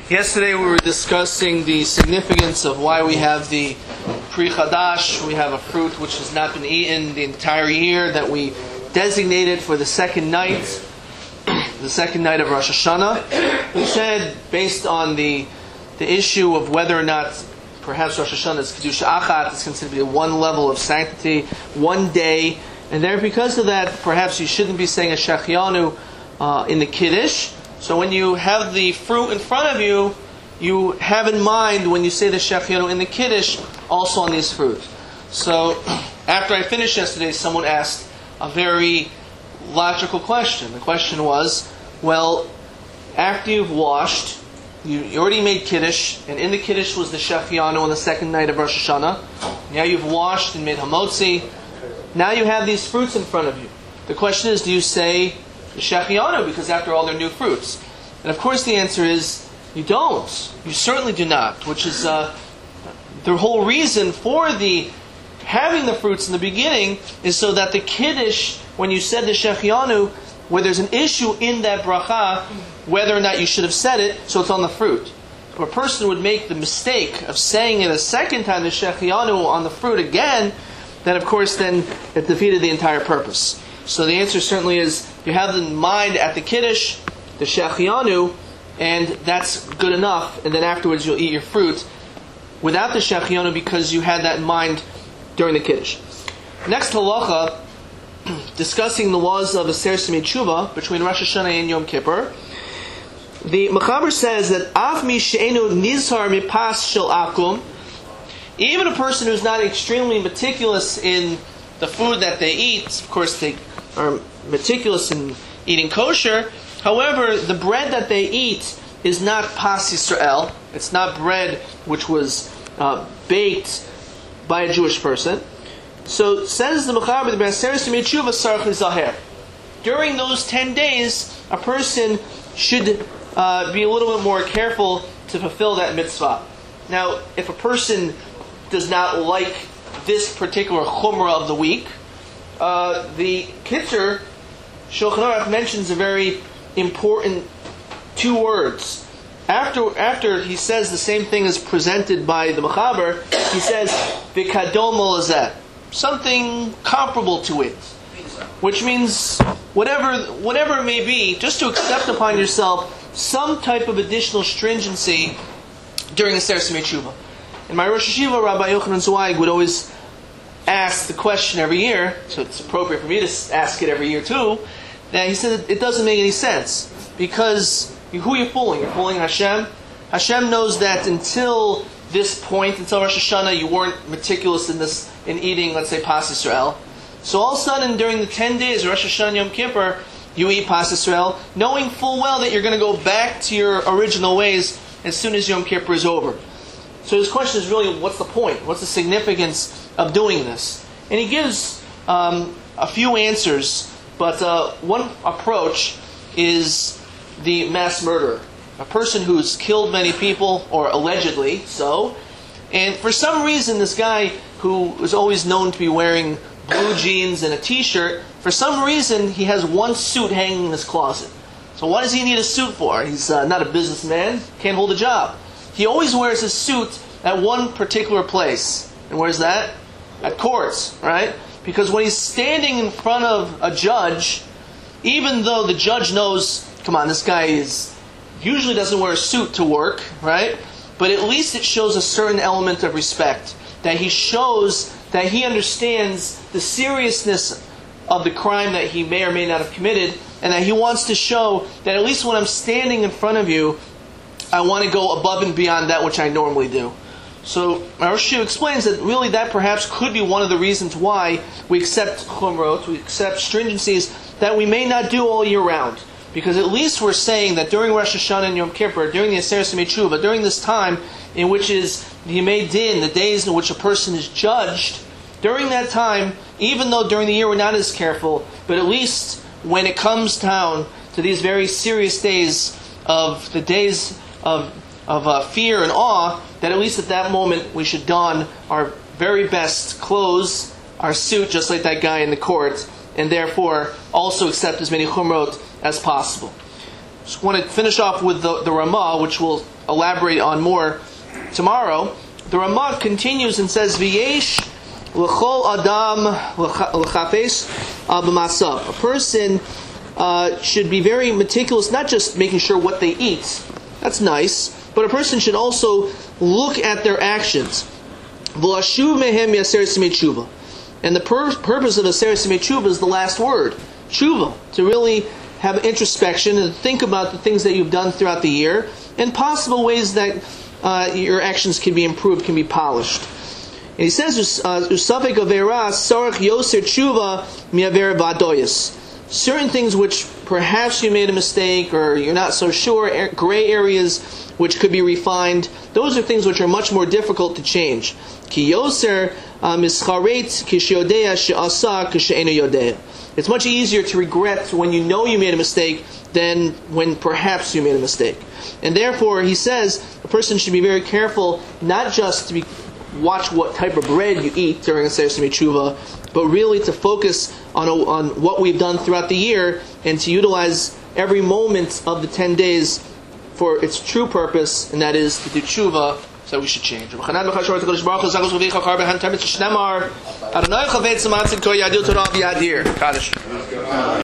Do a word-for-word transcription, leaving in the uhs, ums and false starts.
Yesterday we were discussing the significance of why we have the Pri Chadash. We have a fruit which has not been eaten the entire year that we designated for the second night, the second night of Rosh Hashanah. We said, based on the the issue of whether or not perhaps Rosh Hashanah is Kedusha Achat, it's considered to be one level of sanctity, one day, and there because of that, perhaps you shouldn't be saying a Shechianu uh, in the Kiddush. So when you have the fruit in front of you, you have in mind when you say the Shechianu in the Kiddush, also on these fruit. So after I finished yesterday, someone asked a very logical question. The question was, well, after you've washed, you, you already made Kiddush, and in the Kiddush was the Shechianu on the second night of Rosh Hashanah. Now you've washed and made Hamotzi. Now you have these fruits in front of you. The question is, do you say the Shechianu, because after all they're new fruits? And of course the answer is, you don't. You certainly do not, which is uh, the whole reason for the having the fruits in the beginning is so that the Kiddush, when you said the Shechianu, where there's an issue in that bracha, whether or not you should have said it, so it's on the fruit. If a person would make the mistake of saying it a second time, the Shechianu on the fruit again, then of course then it defeated the entire purpose. So the answer certainly is, you have in mind at the Kiddush, the Shechianu, and that's good enough, and then afterwards you'll eat your fruit without the Shechianu because you had that in mind during the Kiddush. Next halacha, discussing the laws of Aser Simei Tshuva between Rosh Hashanah and Yom Kippur. The Mechaber says that Av mi she'enu nizhar mipas shel akum, even a person who's not extremely meticulous in the food that they eat, of course they are meticulous in eating kosher, however, the bread that they eat is not Pas Yisrael, it's not bread which was uh, baked by a Jewish person. So says the Mechaber, the Aser Simei Tshuva sarach lizaher. During those ten days, a person should uh, be a little bit more careful to fulfill that mitzvah. Now, if a person does not like this particular chumrah of the week, uh, the Kitzur Shulchan Aruch mentions a very important two words. After after he says the same thing as presented by the Mechaber, he says v'kadom lazeh, something comparable to it, which means whatever whatever it may be, just to accept upon yourself some type of additional stringency during the Aser Simei Tshuva. And my Rosh Hashiva, Rabbi Yochanan Zweig, would always ask the question every year, so it's appropriate for me to ask it every year too, that he said it doesn't make any sense, because who are you fooling? You're fooling Hashem. Hashem knows that until this point, until Rosh Hashanah, you weren't meticulous in this in eating, let's say, Pas Yisrael. So all of a sudden, during the ten days, Rosh Hashanah Yom Kippur, you eat Pas Yisrael, knowing full well that you're going to go back to your original ways as soon as Yom Kippur is over. So his question is really, what's the point? What's the significance of doing this? And he gives um, a few answers, but uh, one approach is the mass murderer. A person who's killed many people, or allegedly so, and for some reason this guy who is always known to be wearing blue jeans and a t-shirt, for some reason he has one suit hanging in his closet. So what does he need a suit for? He's uh, not a businessman, can't hold a job. He always wears his suit at one particular place. And where's that? At courts, right? Because when he's standing in front of a judge, even though the judge knows, come on, this guy is usually doesn't wear a suit to work, right? But at least it shows a certain element of respect. That he shows that he understands the seriousness of the crime that he may or may not have committed, and that he wants to show that at least when I'm standing in front of you, I want to go above and beyond that which I normally do. So Rosh Hashiva explains that really that perhaps could be one of the reasons why we accept chumrot, we accept stringencies that we may not do all year round. Because at least we're saying that during Rosh Hashanah and Yom Kippur, during the Aser Simei Tshuva, during this time in which is the Yemei Din, the days in which a person is judged, during that time, even though during the year we're not as careful, but at least when it comes down to these very serious days of the days of of uh, fear and awe, that at least at that moment we should don our very best clothes, our suit, just like that guy in the court, and therefore also accept as many chumrot as possible. just want to finish off with the, the Ramah, which we'll elaborate on more tomorrow. The Ramah continues and says, V'yesh l'chol adam l'chafes b'masav. A person uh, should be very meticulous, not just making sure what they eat. That's nice. But a person should also look at their actions. V'lashuv mehem yaser simei tshuva. And the pur- purpose of Aser Simei Tshuva is the last word, tshuva, to really have introspection and think about the things that you've done throughout the year and possible ways that uh, your actions can be improved, can be polished. And he says, "Usafek avera sarach yoser tshuva miaver vadoyas." Certain things which perhaps you made a mistake or you're not so sure, gray areas which could be refined, those are things which are much more difficult to change. Ki yoser mischaret kishyodea she'asa kishe'enu yodea. It's much easier to regret when you know you made a mistake than when perhaps you made a mistake. And therefore, he says, a person should be very careful not just to be, watch what type of bread you eat during a Aser Simei Tshuva, but really to focus on, on what we've done throughout the year and to utilize every moment of the ten days for its true purpose, and that is to do tshuva, so we should change.